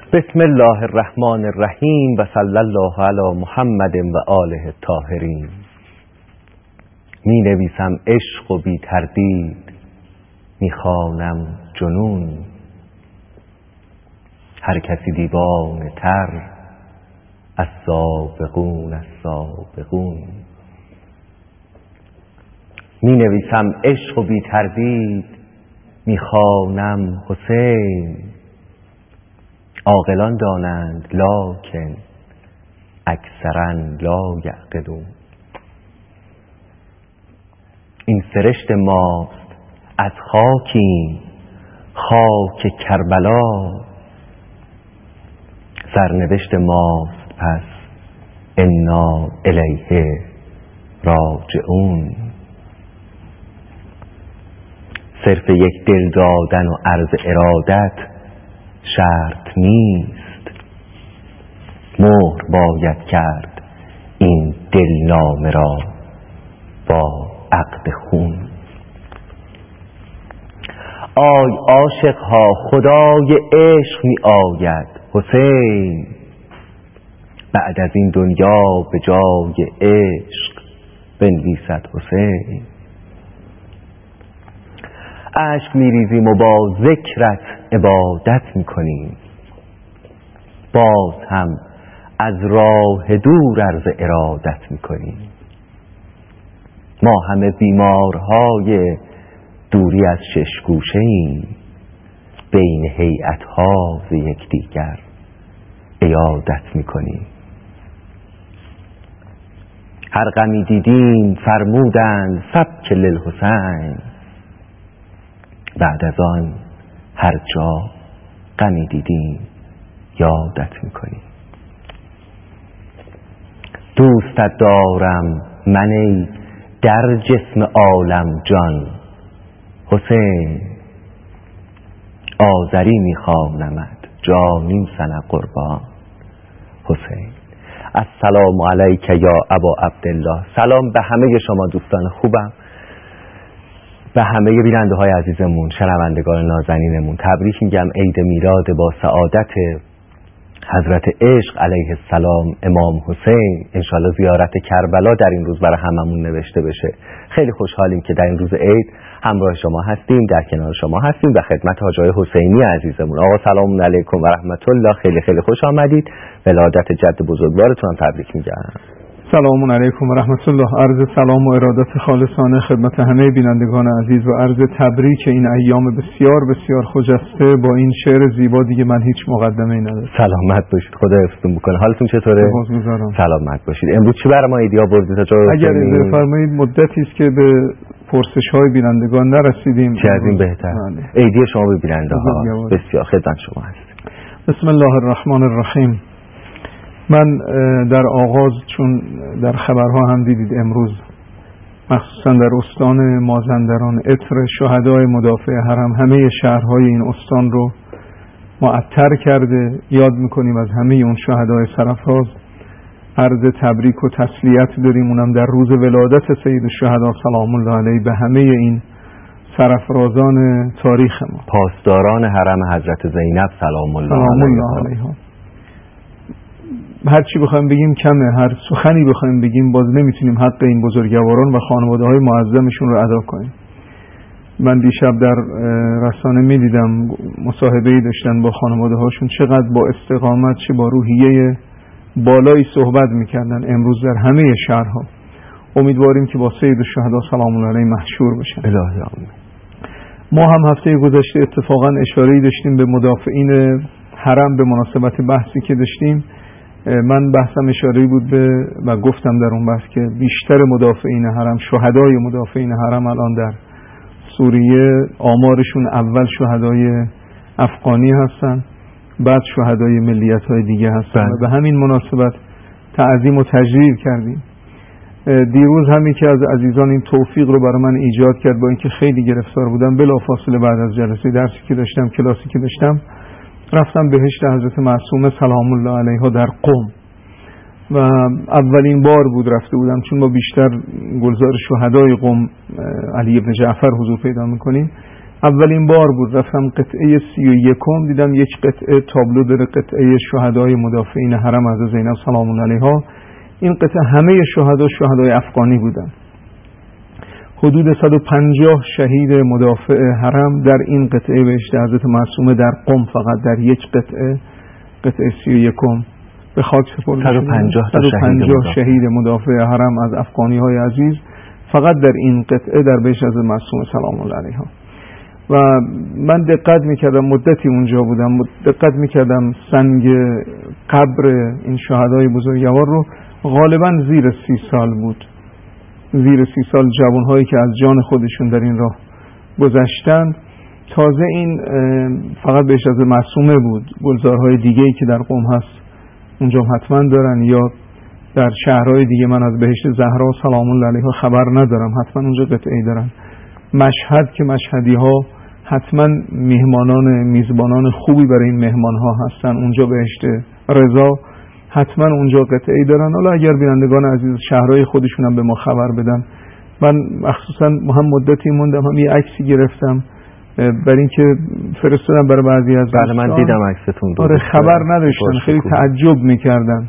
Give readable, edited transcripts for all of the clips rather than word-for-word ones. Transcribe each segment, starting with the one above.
بسم الله الرحمن الرحیم و صلی الله علی محمد و آله الطاهرین. می نویسم عشق و بی تردید، می خوانم جنون. هر کسی دیوانه تر از سابقون می نویسم عشق و بی تردید، می خوانم حسین. عاقلان دانند لکن اکثرا لا یعقلون. این سرشت ماست از خاکیم، خاک کربلا. سرنوشت ماست پس انا الیه راجعون. صرف یک دل دادن و عرض ارادت شرط نیست، مهر باید کرد این دلنامه را با عقد خون. آی عاشق ها خدای عشق می آید حسین. بعد از این دنیا به جای عشق بنویسد حسین. اشک می ریزیم و با ذکرت عبادت می کنیم، باز هم از راه دور عرض ارادت می کنیم. ما همه بیمارهای دوری از شش گوشه ایم، بین هیئت‌ها ز یکدیگر عیادت می کنیم. هر غمی دیدیم فرمودند سبک للحسین، بعد از آن هر جا غمی دیدیم یادت میکنیم. دوستت دارم من ای در جسم عالم جان حسین. آذری میخوانمت جانیم سنه قربان حسین. السلام علیک یا ابا عبدالله. سلام به همه شما دوستان خوبم، به همه بیننده های عزیزمون، شنوندگان نازنینمون تبریک میگم. عید میلاد با سعادت حضرت عشق علیه السلام امام حسین. انشالله زیارت کربلا در این روز برای هممون نوشته بشه. خیلی خوشحالیم که در این روز عید همراه شما هستیم، در کنار شما هستیم و خدمت حاجای حسینی عزیزمون. آقا سلام علیکم و رحمت الله، خیلی خیلی خوش آمدید. ولادت جد بزرگوارتون هم تبریک میگم. سلام علیکم و رحمت الله. عرض سلام و ارادت خالصانه خدمت همه بینندگان عزیز و عرض تبریک این ایام بسیار بسیار خجسته با این شعر زیبا. دیگه من هیچ مقدمه‌ای ندارم. سلامت باشید، خدا حفظتون بکنه. حالتون چطوره؟ سلامت باشید. امروز چی برای ما ایدی آوردید تا جای اگر اجازه بفرمایید مدتی است که به پرسش‌های بینندگان نرسیدیم. چه از این بهتر. ایدی شما به بیننده‌ها بسیار خدمت شما هست. بسم الله الرحمن الرحیم. من در آغاز، چون در خبرها هم دیدید امروز مخصوصا در استان مازندران عطر شهدای مدافع حرم همه شهرهای این استان رو معطر کرده، یاد میکنیم از همه اون شهدای سرفراز. عرض تبریک و تسلیت داریم، اونم در روز ولادت سید الشهدا سلام الله علیه به همه این سرفرازان تاریخ ما، پاسداران حرم حضرت زینب سلام الله علیها. هر چی بخوایم بگیم کمه، هر سخنی بخوایم بگیم باز نمیتونیم حق این بزرگواران و خانواده‌های معظمشون رو ادا کنیم. من دیشب در رسانه میدیدم مصاحبه‌ای داشتن با خانواده‌هاشون، چقدر با استقامت چه با روحیه بالایی صحبت میکردن. امروز در همه شهرها امیدواریم که با سید الشهدا سلام الله علیه محشور بشن. الهی آمین. ما هم هفته گذشته اتفاقا اشاره‌ای داشتیم به مدافعین حرم به مناسبت بحثی که داشتیم. من بحثم اشاره‌ای بود به و گفتم در اون بحث که بیشتر مدافعین حرم، شهدای مدافعین حرم الان در سوریه آمارشون اول شهدای افغانی هستن، بعد شهدای ملیت‌های دیگه هستن و به همین مناسبت تعظیم و تجلیل کردیم. دیروز همین که از عزیزان این توفیق رو برای من ایجاد کرد، با اینکه خیلی گرفتار بودم، بلافاصله بعد از جلسه درسی که داشتم، کلاسی که داشتم، رفتم بهشت حضرت معصومه سلام الله علیها در قم و اولین بار بود رفته بودم، چون ما بیشتر گلزار شهدای قم علی ابن جعفر حضور پیدا میکنیم. اولین بار بود رفتم قطعه 31 دیدم یک قطعه تابلو داره، قطعه شهدای مدافعین حرم حضرت زینب سلام الله علیها. این قطعه همه شهدای افغانی بودن. حدود 150 شهید مدافع حرم در این قطعه بهشت حضرت معصومه در قم فقط در یک قطعه 31 به خاک سپرده 150 شهید مدافع حرم از افغانی های عزیز فقط در این قطعه در بهشت حضرت معصومه سلام الله علیها. و من دقت میکردم، مدتی اونجا بودم، دقت میکردم سنگ قبر این شهدای بزرگوار رو غالبا زیر 30 سال بود، زیر 30 سال جوانهایی که از جان خودشون در این راه گذشتن. تازه این فقط بهشت حضرت معصومه بود، گلزارهای دیگه‌ای که در قم هست اونجا حتما دارن، یا در شهرهای دیگه من از بهشت زهرا سلام الله علیها خبر ندارم، حتما اونجا قطعی دارن. مشهد که مشهدی ها حتما میزبانان خوبی برای این مهمان ها هستن، اونجا بهشت رضا حتما اونجا قطعی دارن. حالا اگر بینندگان عزیز شهرهای خودشون هم به ما خبر بدن. من مخصوصا هم مدتی موندم، هم یه عکسی گرفتم برای اینکه فرستادم برای بعضی از بله من دیدم عکستون. آره خبر نداشتن، خیلی تعجب میکردن،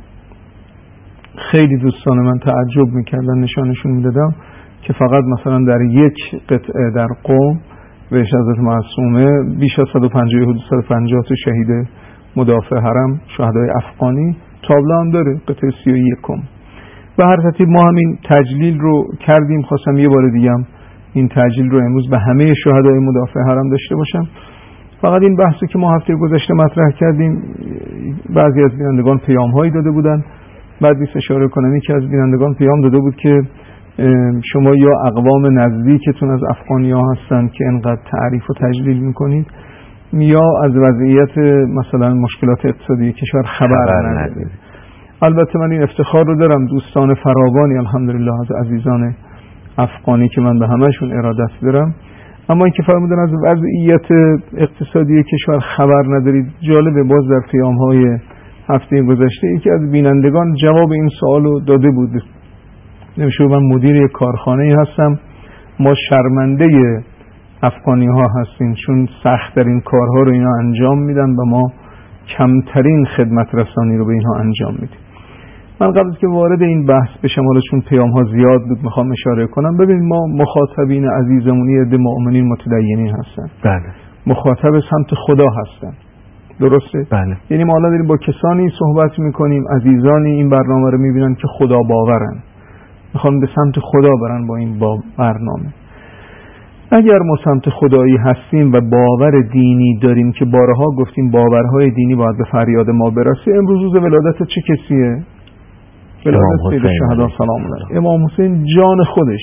خیلی دوستان من تعجب میکردن، نشانشون میدادم که فقط مثلا در یک قطعه در قم بهشت حضرت معصومه بیش از 150 تا شهید مدافع حرم شهدای افغانی تابلو هم داره، قطعه 31. به هر ترتیب ما همین تجلیل رو کردیم، خواستم یه بار دیگه هم این تجلیل رو امروز به همه شهدای مدافع حرم داشته باشم. فقط این بحثی که ما هفته گذشته مطرح کردیم، بعضی از بینندگان پیام‌هایی داده بودن، بعد نیست اشاره کنم یکی از بینندگان پیام داده بود که شما یا اقوام نزدیکتون از افغانی‌ها هستن که انقدر تعریف و تجلیل میکنید، یا از وضعیت مثلا مشکلات اقتصادی کشور خبر ندارید. البته من این افتخار رو دارم، دوستان فراوانی الحمدلله از عزیزان افغانی که من به همشون ارادت دارم، اما این که فرمودن از وضعیت اقتصادی کشور خبر ندارید، جالبه باز در پیام‌های هفته گذشته یکی از بینندگان جواب این سوال رو داده بود. نمیشه من مدیر یک کارخانه هستم، ما شرمنده افغانی ها هستیم چون سخت در این کارها رو اینا انجام میدن و ما کمترین خدمت رسانی رو به اینها انجام میدیم. من قبل از که وارد این بحث بشم، حالا چون پیام ها زیاد بود میخوام اشاره کنم. ببینید ما مخاطبین عزیزمونی عده مؤمنین متدینین هستن، بله، مخاطب سمت خدا هستن، درسته؟ بله. یعنی ما حالا داریم با کسانی صحبت میکنیم، عزیزانی این برنامه رو میبینن که خدا باورن، میخوام به سمت خدا برن با این برنامه. اگر ما سمت خدایی هستیم و باور دینی داریم که بارها گفتیم باورهای دینی باید به فریاد ما برسه، امروز روز ولادت چه کسیه؟ ولادت سید الشهدا سلام الله علیه. امام حسین جان خودش،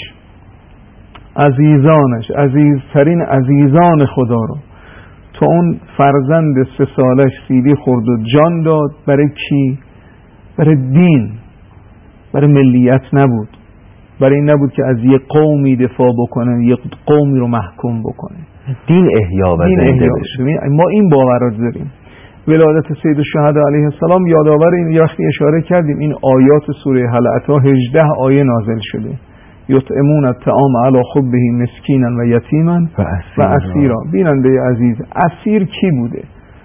عزیزانش، عزیزترین عزیزان خدا رو تا اون فرزند 3 سالش سیلی خورد و جان داد. برای کی؟ برای دین، برای ملیت نبود، برای این نبود که از یک قومی دفاع بکنه، یک قومی رو محکوم بکنه. دین احیا و زنده بشه. ما این باور رو داریم. ولادت سید الشهدا علیه السلام یادآور این، یه وقتی اشاره کردیم این آیات سوره هل اتی 18 آیه نازل شده. یطعمون الطعام علی حبه مسکینا و یتیما و اسیرا. بیننده عزیز، اسیر کی بوده؟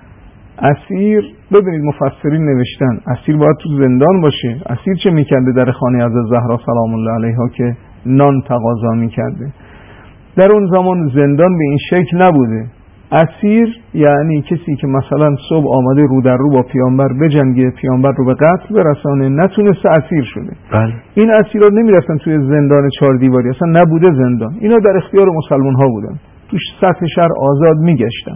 اسیر، ببینید مفسرین نوشتن اسیر باید تو زندان باشه. اسیر چه میکرده در خانه حضرت زهرا سلام الله علیها که نان تقاضا میکرده؟ در اون زمان زندان به این شکل نبوده. اسیر یعنی کسی که مثلا صبح آمده رو در رو با پیامبر بجنگه، پیامبر رو به قتل برسانه، نتونسته، اسیر شده. بله. این اسیرا نمیرفتن توی زندان 4 دیواری، اصلا نبوده زندان، اینا در اختیار مسلمان ها بودن، توش سطح شهر آزاد میگشتن.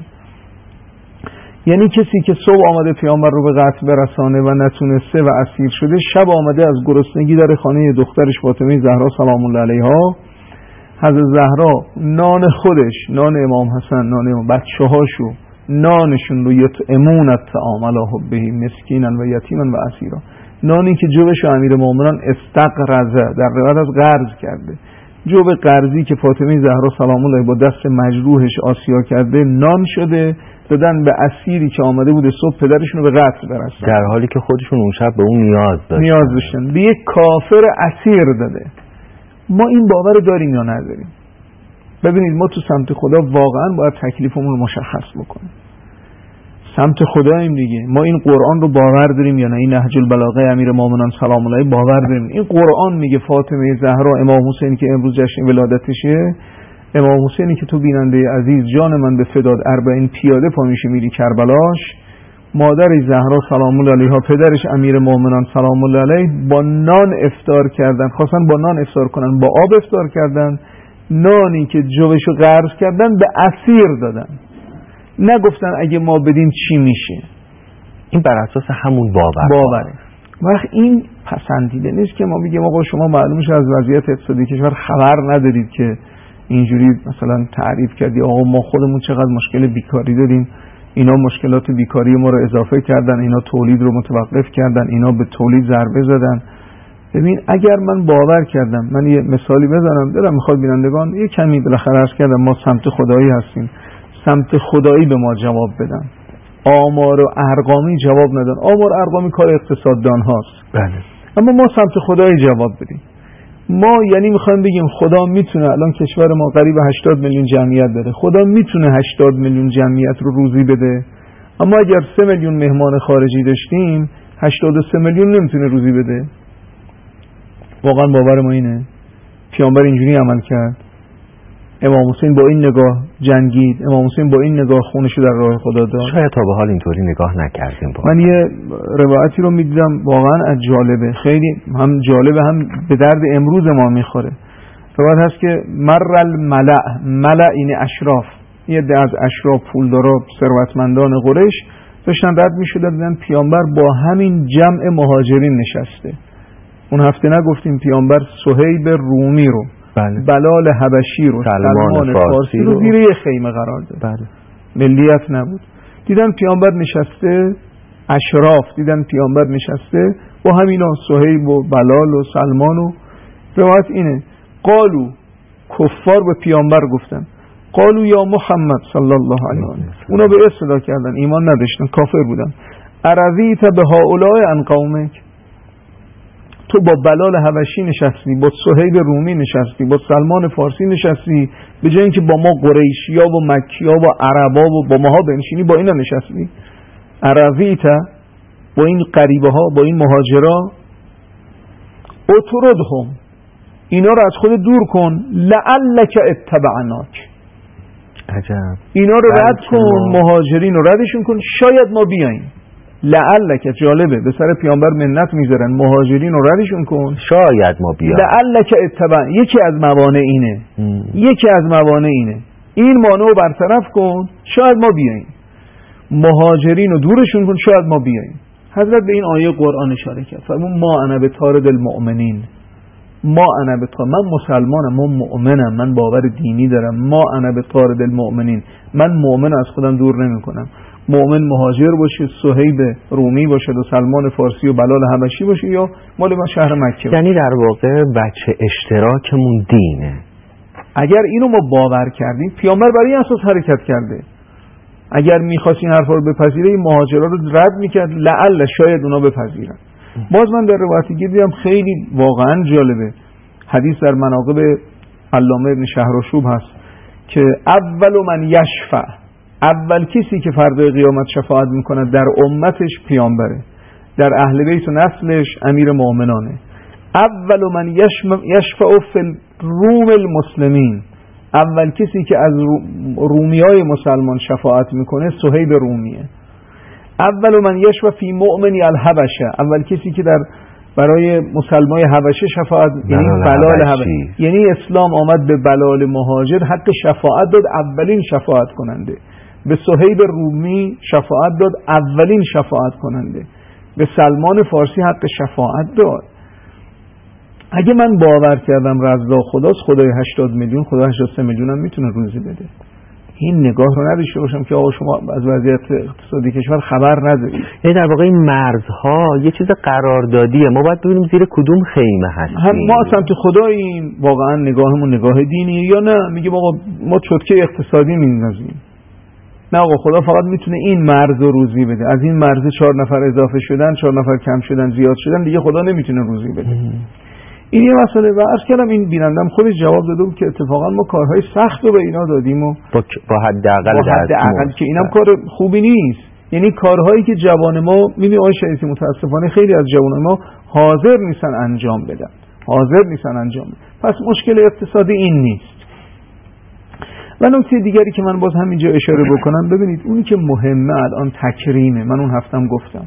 یعنی کسی که صبح آمده پیامبر رو به قتل برسانه و نتونسته و اسیر شده، شب آمده از گرسنگی در خانه دخترش فاطمه زهرا سلام الله علیها، حضرت زهرا نان خودش، نان امام حسن، نان امام بچه‌هاشو، نانشون رو یطعمون الطعام علی حبه مسکینا و یتیما و اسیرا، نانی که جوبش امیرالمومنین استقرضه، در روایت از قرض کرده، جوب قرضی که فاطمه زهرا سلام الله با دست مجروحش آسیا کرده نان شده، دادن به اسیری که آمده بوده صبح پدرشون رو به قتل برسن، در حالی که خودشون اون شب به اون نیاز داشتن. به یک کافر اسیر داده. ما این باور رو داریم یا نداریم؟ ببینید ما تو سمت خدا واقعا باید تکلیفمون رو مشخص بکنیم. سمت خداییم دیگه. ما این قرآن رو باور داریم یا نه؟ این نهج البلاغه امیر مومنان سلام علیه باور داریم. این قرآن میگه فاطمه زهرا امام حسین که امروز جشن ولادتشه، امام حسینی که تو بیننده عزیز جان من به فداد 40 پیاده پا میشه میری کربلاش، مادر زهرا سلام الله علیها پدرش امیر مومنان سلام الله علیه با نان افطار کردن، خواستن با نان افطار کنن، با آب افطار کردن، نانی که جوشو قرض کردن به اسیر دادن، نگفتن اگه ما بدیم چی میشه. این بر اساس همون باوره. وقت این پسندیده نیست که ما بگیم آقا شما معلومش از وضعیت اقتصادی کشور خبر ندارید که اینجوری مثلا تعریف کردی آقا ما خودمون چقدر مشکل بیکاری داریم، اینا مشکلات بیکاری ما رو اضافه کردن، اینا تولید رو متوقف کردن، اینا به تولید ضربه زدن. ببین اگر من باور کردم، من یه مثالی بزنم دلم میخواد بینندگان یه کمی بالاخره عرض کردم ما سمت خدایی هستیم، سمت خدایی به ما جواب بدن، آمار و ارقامی جواب ندن. آمار ارقامی کار اقتصاددان هاست، بله، اما ما سمت خدایی جواب بدیم. ما یعنی میخوایم بگیم خدا میتونه، الان کشور ما قریب 80 میلیون جمعیت داره، خدا میتونه 80 میلیون جمعیت رو روزی بده، اما اگر 3 میلیون مهمان خارجی داشتیم 83 میلیون نمیتونه روزی بده. واقعا باور ما اینه؟ پیامبر اینجوری عمل کرد؟ امام حسین با این نگاه جنگید، امام حسین با این نگاه خونشو در راه خدا داد؟ شاید تا به حال اینطوری نگاه نکردیم. من یه روایتی رو میدیدم واقعا جالبه، خیلی هم جالبه هم به درد امروز ما میخوره. روایت هست که مر الملأ این اشراف، یه ده از اشراف پولدارا ثروتمندان قریش داشتن رد میشدن، دیدن پیامبر با همین جمع مهاجرین نشسته. اون هفته نگفتیم پیامبر صهیب رومی رو، بله، بلال حبشی رو، سلمان فارسی رو زیر یه خیمه قرار داد. بله. ملیت نبود. دیدن پیامبر نشسته، اشراف دیدن پیامبر نشسته با همینا صهیب و بلال و سلمان و روایت اینه قالو، کفار به پیامبر گفتن قالو یا محمد صلی الله علیه و آله، اونا به صدا کردن، ایمان نداشتن، کافر بودن. ارویت به هؤلاء عن قومک، تو با بلال حبشی نشستی، با صهیب رومی نشستی، با سلمان فارسی نشستی، به جای اینکه با ما قریشیا و مکیا و عربا و با ماها بنشینی با اینا نشستی. ارویت، با این غریبه ها، با این مهاجرا، اطردهم، اینا رو از خود دور کن، لعلک اتبعناک، عجب، اینا رو رد کن، مهاجرین رو ردشون کن، شاید ما بیاییم. لعلک، جالبه به سر پیامبر منت میذارن، مهاجرین رو ردشون کن، شاید ما بیاییم. لعلک اتبع، یکی از موانع اینه، یکی از موانع اینه، این مانع رو برطرف کن، شاید ما بیاییم. مهاجرین رو دورشون کن، شاید ما بیاییم. حضرت به این آیه قرآن اشاره کرد، فرمود ما انا بطارد المؤمنین، ما انا بطارد، من مسلمانم، من مؤمنم، من باور دینی دارم، ما انا بطارد المؤمنین، من مؤمن از خودم دور نمی کنم. مؤمن مهاجر باشه، صهیب رومی باشه و سلمان فارسی و بلال حبشی باشه یا مال من شهر مکه. یعنی در واقع بچه اشتراکمون دینه. اگر اینو ما باور کردیم، پیامبر برای این اساس حرکت کرده. اگر می‌خواست این حرفا رو بپذیره، این مهاجرا رو رد می‌کرد، لعل شاید اونا بپذیرن. باز من در روایتی دیدم خیلی واقعا جالبه، حدیث در مناقب علامه ابن شهرآشوب هست که اول من یشفع، اول کسی که فردای قیامت شفاعت میکنه در امتش پیامبره، در اهل بیت و نسلش امیر مومنانه. اول من یشفع فی الروم المسلمین، اول کسی که از رومیای مسلمان شفاعت میکنه صهیب رومیه. اول من یشفع فی مؤمنی الحبشه، اول کسی که در برای مسلمای حبشه شفاعت، یعنی بلال حبشه، یعنی اسلام آمد به بلال مهاجر حق شفاعت داد، اولین شفاعت کننده. به صهیب رومی شفاعت داد، اولین شفاعت کننده. به سلمان فارسی حق شفاعت داد. اگه من باور کردم رضا خداست، خدای 80 میلیون، خدا 83 میلیون هم میتونه روزی بده، این نگاه رو نداشته باشم که آقا شما از وضعیت اقتصادی کشور خبر ندارید. یعنی در واقع این مرزها یه چیز قراردادیه، ما باید ببینیم زیر کدوم خیمه هستیم. ما سمت خداییم، واقعا نگاهمون نگاه دینیه یا نه میگیم آقا ما چتکه اقتصادی میندازیم؟ نه آقا خدا فقط میتونه این مرز رو روزی بده، از این مرز 4 نفر اضافه شدن، 4 نفر کم شدن، زیاد شدن، دیگه خدا نمیتونه روزی بده. این یه مسئله. و عرض کردم این بینندم خودش جواب داده بود که اتفاقا ما کارهای سخت رو به اینا دادیم و با حداقل که اینم کار خوبی نیست. یعنی کارهایی که جوان ما می‌بینی آقای شریعتی متاسفانه خیلی از جوانان ما حاضر نیستن انجام بدن. پس مشکل اقتصادی این نیست. و نکته دیگری که من باز همینجا اشاره بکنم، ببینید اونی که مهمه الان تکریمه. من اون هفتم گفتم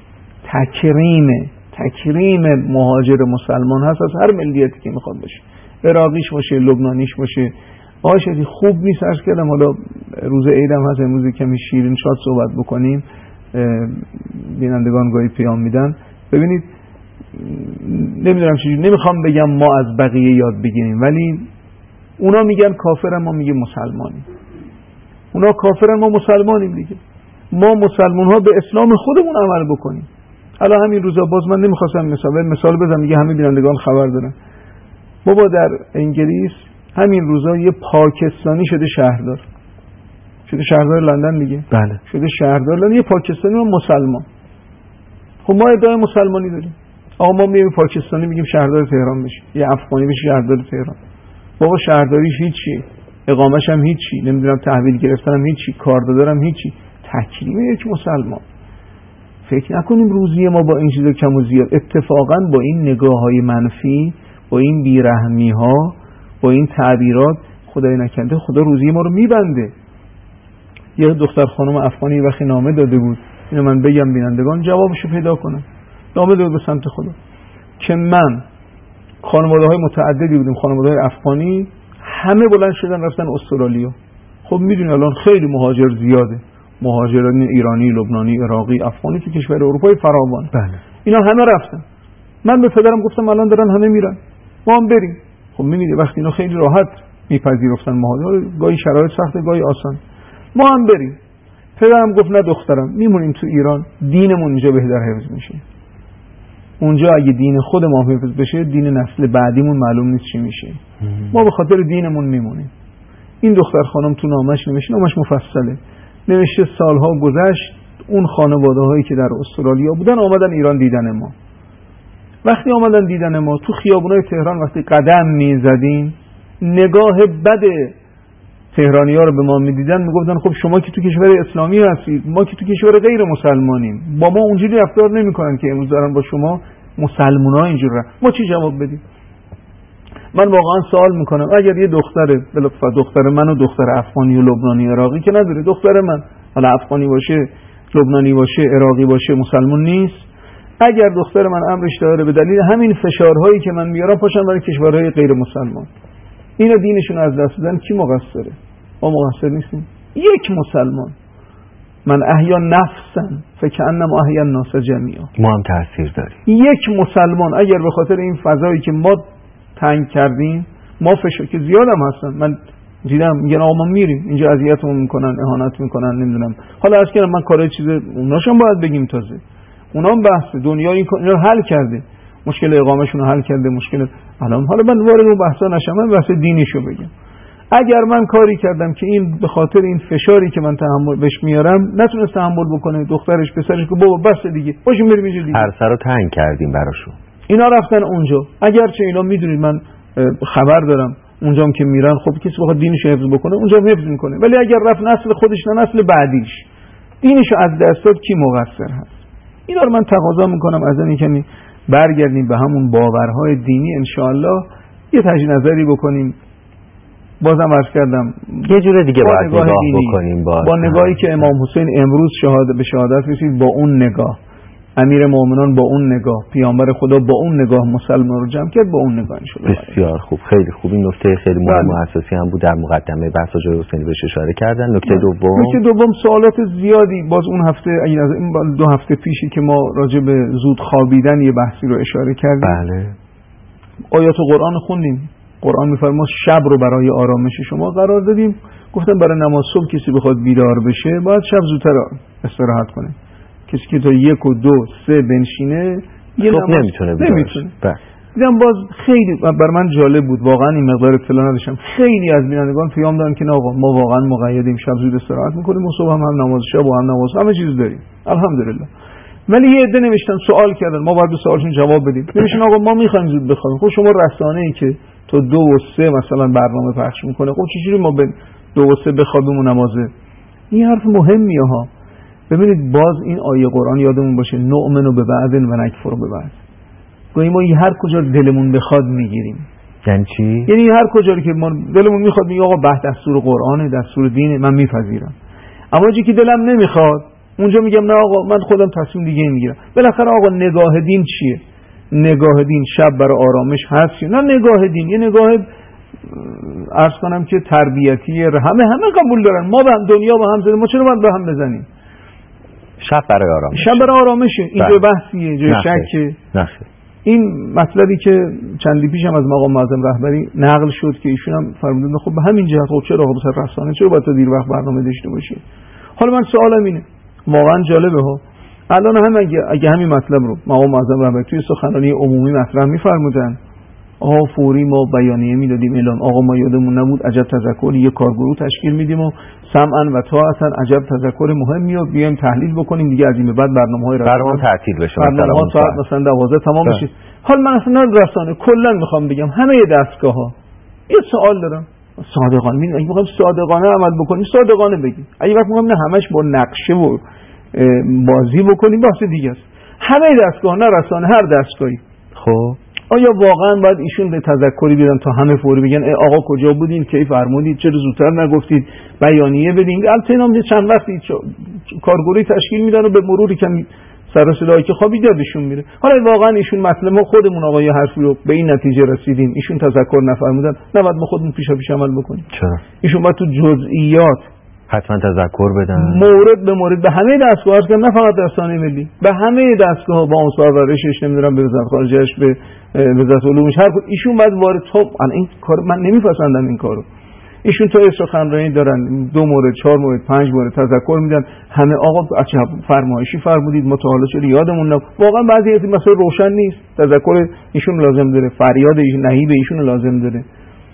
تکریم مهاجر مسلمان هست از هر ملیتی که میخواد باشه، عراقیش باشه، لبنانیش باشه. آشتی خوب نیست عرض کردم، حالا روز عیدم هست، امروز کمی شیرین شاد صحبت بکنیم، بینندگان گاهی پیام میدن. ببینید نمیدونم چجوری، نمیخوام بگم ما از بقیه یاد بگیریم، ولی اونا میگن کافرن، ما میگیم مسلمانیم. اونا کافرن، ما مسلمانیم دیگه. ما مسلمان ها به اسلام خودمون عمل بکنیم. حالا همین روزا باز من نمیخواستم مثال بزنم، میگه همه بینندگان خبر دارن. بابا در انگلیس همین روزا یه پاکستانی شده شهردار لندن دیگه. بله. شده شهردار لندن، یه پاکستانی و مسلمان. خب ما ادعای مسلمانی داریم، آقا ما میگیم پاکستانی میگیم شهردار تهران بشه، یه افغانی بشه شهردار تهران. بابا شهرداریش هیچی، اقامش هم هیچی، نمیدونم تحویل گرفتنم هیچی، کار دادارم هیچی. تکریم یک مسلمان. فکر نکنیم روزی ما با این چیزا کم و زیاد. اتفاقا با این نگاه‌های منفی، با این بیرحمی‌ها، با این تعبیرات، خدای نکنده خدا روزی ما رو میبنده. یه دختر خانم افغانی وقتی نامه داده بود، اینو من بگم بینندگان جوابشو پیدا کنن. نامه داده به سمت خدا که من خانواده‌های متعددی بودیم، خانواده‌های افغانی، همه بلند شدن رفتن استرالیا. خب میدونی الان خیلی مهاجر زیاده، مهاجران ایرانی، لبنانی، عراقی، افغانی تو کشور اروپای فراوان. بله. اینا همه رفتن. من به پدرم گفتم الان دارن همه میرن، ما هم بریم. خب می‌بینی وقتی اینا خیلی راحت میپذیرفتن مهاجر، گاهی شرایط سخته گاهی آسان، ما هم بریم. پدرم گفت نه دخترم، میمونیم تو ایران، دینمون اینجا بهتر حفظ میشه. اونجا اگه دین خود ما حفظ بشه، دین نسل بعدیمون معلوم نیست چی میشه. ما به خاطر دینمون میمونیم. این دختر خانم تو نامش نوشته، نامش مفصله، نوشته سالها گذشت، اون خانواده‌هایی که در استرالیا بودن آمدن ایران دیدن ما. وقتی آمدن دیدن ما تو خیابونای تهران وقتی قدم میزدیم، نگاه بد تهرانی‌ها رو به ما میدیدن، میگفتن خب شما که تو کشور اسلامی هستید، ما که تو کشور غیر مسلمانیم، با ما اونجوری رفتار نمی‌کنن که امروز دارن با شما مسلمان‌ها اینجوری. ما چی جواب بدیم؟ من واقعا سوال میکنم، اگر یه دختر من و دختر افغانی و لبنانی عراقی که نداره، دختر من حالا افغانی باشه، لبنانی باشه، عراقی باشه، مسلمان نیست، اگر دختر من امرش داره به دلیل همین فشارهایی که من میارم پاشن برای کشورهای غیر مسلمان، اینا دینشون از دست دادن، کی مقصره؟ ما مقصر نیستیم. یک مسلمان، من احیا نفسا فکأنما احیا الناس جمیعا، ما هم تاثیر داریم. یک مسلمان اگر به خاطر این فضایی که ما تنگ کردیم، ما فشار که زیاد هم هستن، من دیدم میگن آقا ما میریم اینجا اذیتمون میکنن، اهانت میکنن، نمیدونم. حالا از کنم من کارای چیز اوناشون باید بگیم، تازه اونا هم بحث دنیا اینا حل کرده، مشکل اقامهشون رو حل کرده، مشکل الان حالا من وارد اون بحثا نشم، من بحث دینیشو بگم. اگر من کاری کردم که این به خاطر این فشاری که من تحمل بهش میارم نتونست تحمل بکنه، دخترش پسرش که بابا بس دیگه باشیم بریم اینجا دیگه، هر سر رو تنگ کردیم براشون، اینا رفتن اونجا. اگرچه اینا میدونید من خبر دارم اونجا هم که میرن، خب کسی بخواد دینش حفظ بکنه اونجا هم حفظ میکنه، ولی اگر رفت نسل خودش نه نسل بعدیش دینش از دست داد، کی مقصر هست؟ اینا رو من تقاضا میکنم از اینکه برگردیم به همون باورهای دینی، انشاءالله یه تجدید نظری بکنیم. بازم عرض کردم یه جور دیگه باید نگاه بکنیم، با نگاهی که امام حسین امروز به شهادت رسید، با اون نگاه امیر مومنان، با اون نگاه پیامبر خدا، با اون نگاه مسلمان رو جمع کرد، با اون نگاه انشاءالله. بسیار خوب، خیلی خوب. این نکته خیلی مهم و اساسی هم بود، در مقدمه بحث آقای حسینی بهش اشاره کردن. نکته دوم سوالات زیادی باز اون هفته، این 2 هفته پیشی که ما راجع به زود خوابیدن یه بحثی رو اشاره کردیم. بله. آیات قرآن خوندیم، قرآن می‌فرماید شب رو برای آرامش شما قرار دادیم. گفتم برای نماز صبح کسی بخواد بیدار بشه باید شب زودتر استراحت کنه. کسی که تا 1 و 2 3 بنشینه یه نمیتونه. دیدم باز خیلی بر من جالب بود، واقعا این مقدار اطلاع نداشتم. خیلی از بینندگان پیام دادن که آقا ما واقعا مقیدیم، شب زود استراحت میکنیم و صبح هم نماز شب و هم نماز همه چیز داریم الحمدلله. ولی یه عده نوشتن سوال کردن، ما باید به سوالشون جواب بدیم. نوشتن آقا ما میخوایم زود بخوابیم. خب شما رسانه‌ای که تو 2 و 3 مثلا برنامه پخش میکنه، خب چجوری ما به 2 و 3 بخوابیم و نمازه؟ این حرف مهمیه ها. ببینید باز این آیه قرآن یادمون باشه، نؤمن به بعض و نکفر به بعض. گویا ما هر کجا دلمون بخواد میگیریم. یعنی چی؟ یعنی هر کجا که ما دلمون میخواد میگه آقا به دستور قرآنه، دستور دینه، من میپذیرم. اما جایی که دلم نمیخواد اونجا میگم نه آقا من خودم تصمیم دیگه میگیرم. بالاخره آقا نگاه دین چیه؟ نگاه دین شب برای آرامش هست، نه نگاه دین یه نگاه عرض کنم که تربیتیه، همه قبول دارن. ما به دنیا با هم زدیم، ما چرا باید به هم بزنیم؟ شب برای آرامش، شب برای آرامشه. اینجا بحثیه، جای شکه. این مطلبی که چندی پیش هم از مقام معظم رهبری نقل شد که ایشون هم فرمودن خب به همین جهت خب چرا خب رسانه چرا باید تا دیر وقت برنامه داشته باشی؟ حالا من سوالم اینه، واقعا جالبه ها، الان هم اگه همین مطلب رو مقام معظم رهبری توی سخنرانی عمومی مطرح می‌فرمودن، آقا فوری ما بیانیه میدادیم اعلام آقا ما یادمون نبود عجب تذکری یه کارگروه تشکیل میدیم و سمعا و طاعتا عجب تذکر مهمی و بیایم تحلیل بکنیم دیگه، از این به بعد برنامه‌های برنامه تعطیل بشه، برنامه‌ها ساعت مثلا 12 تمام بشه. حال من اصلا رسانه کلا میخوام بگم همه دستگاه‌ها یه سوال دارم، صادقانه اگه میخوایم صادقانه عمل بکنیم صادقانه بگیم، اگه وقت میخوایم نه همش با نقشه و بازی بکنیم بحث دیگه است. همه دستگاه، نه رسانه، هر دستگاهی. خب آیا واقعا باید ایشون به تذکری بدن تا همه فوری بگن آقا کجا بودین، کی فرمودید، چرا زودتر نگفتید، بیانیه بدین؟ البته اینا چند وقتی کارگروهی تشکیل میدن و به مروری که سر و صدایی که خوابی یادشون میره. حالا واقعا ایشون مطلب ما خودمون آقا یه حرفی رو به این نتیجه رسیدیم ایشون تذکر نفرمودن، نباید ما خودمون پیش عمل بکنیم؟ چرا؟ ایشون باید تو جزئیات حتما تذکر بدن، مورد به مورد به همه دستگاه‌ها، نه فقط رسانه ملی، به همه دستگاه‌ها، با عنصر ورشش نمیدونم به وزارت خارجه‌اش، به وزارت علومش، هر کدوم ایشون بعد وارد این کار من نمیپسندم این کارو. ایشون تا سخنرانی دارن 2 مورد 4 مورد 5 مورد تذکر میدن، همه آقا عجب فرمایشی فرمودید ما تا حالا چرا یادمون نبود. واقعا بعضی از این مسائل روشن نیست، تذکر ایشون لازم داره، فریاد ایشون نهیب ایشون لازم داره.